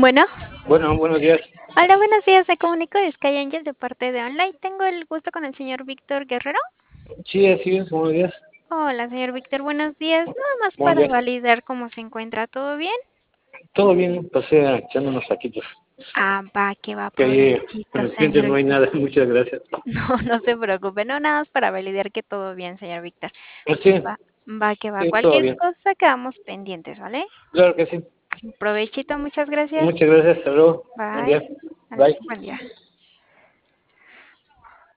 Bueno, Bueno, buenos días. hola, buenos días. Se comunico de Sky Angel de parte de Online. Tengo el gusto con el señor Víctor Guerrero. Sí, así es, buenos días. Hola, señor Víctor, buenos días. Nada más Buenos para días. validar cómo se encuentra. ¿Todo bien? Todo bien, pasé echando unos taquitos. Ah, va, que va, Que ahí con provechito, los clientes señor no hay Víctor. nada, muchas gracias. No, no se preocupe. No, nada más para validar que todo bien, señor Víctor. Sí, Va, va, que va. sí, todo Cualquier bien. cosa quedamos pendientes, ¿vale? Claro que sí. Provechito, muchas gracias. Muchas gracias, hasta luego. Buen Bye. día. Bye. Buen día.